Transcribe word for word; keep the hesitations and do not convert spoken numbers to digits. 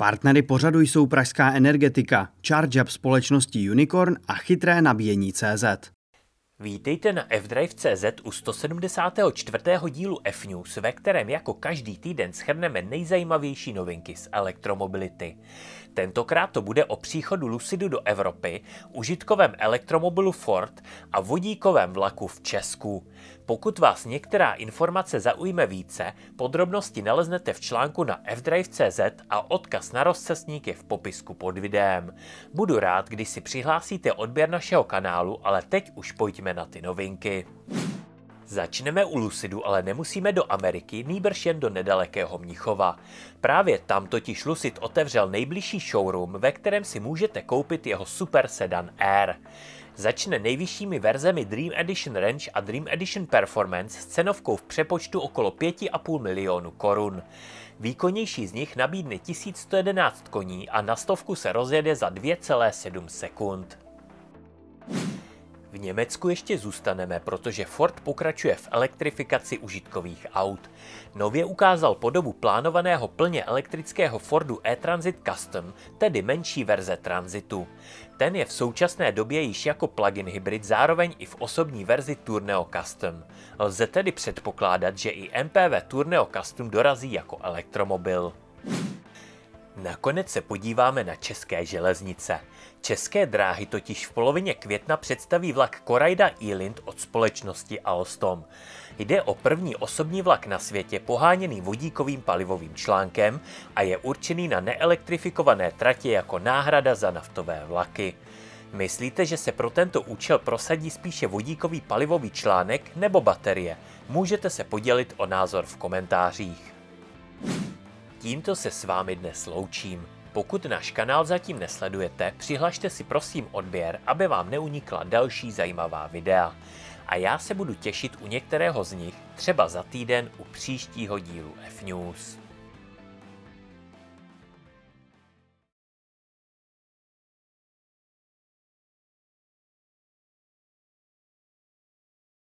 Partnery pořadu jsou pražská Energetika, ChargeUp společnosti Unicorn a chytré nabíjení tečka cé zet. Vítejte na F-Drive tečka cé zet u sto sedmdesátého čtvrtého dílu F-News, ve kterém jako každý týden shrneme nejzajímavější novinky z elektromobility. Tentokrát to bude o příchodu Lucidu do Evropy, užitkovém elektromobilu Ford a vodíkovém vlaku v Česku. Pokud vás některá informace zaujme více, podrobnosti naleznete v článku na F Drive tečka cé zet a odkaz na rozcestník je v popisku pod videem. Budu rád, když si přihlásíte odběr našeho kanálu, ale teď už pojďme na ty novinky. Začneme u Lucidu, ale nemusíme do Ameriky, nýbrž jen do nedalekého Mnichova. Právě tam totiž Lucid otevřel nejbližší showroom, ve kterém si můžete koupit jeho super sedan Air. Začne nejvyššími verzemi Dream Edition Range a Dream Edition Performance s cenovkou v přepočtu okolo pět a půl milionu korun. Výkonnější z nich nabídne tisíc sto jedenáct koní a na stovku se rozjede za dvě celé sedm sekund. V Německu ještě zůstaneme, protože Ford pokračuje v elektrifikaci užitkových aut. Nově ukázal podobu plánovaného plně elektrického Fordu e-Transit Custom, tedy menší verze Transitu. Ten je v současné době již jako plug-in hybrid, zároveň i v osobní verzi Tourneo Custom. Lze tedy předpokládat, že i M P V Tourneo Custom dorazí jako elektromobil. Nakonec se podíváme na české železnice. České dráhy totiž v polovině května představí vlak Korajda E-Lind od společnosti Alstom. Jde o první osobní vlak na světě poháněný vodíkovým palivovým článkem a je určený na neelektrifikované tratě jako náhrada za naftové vlaky. Myslíte, že se pro tento účel prosadí spíše vodíkový palivový článek nebo baterie? Můžete se podělit o názor v komentářích. Tímto se s vámi dnes loučím. Pokud náš kanál zatím nesledujete, přihlašte si prosím odběr, aby vám neunikla další zajímavá videa. A já se budu těšit u některého z nich třeba za týden u příštího dílu F-News.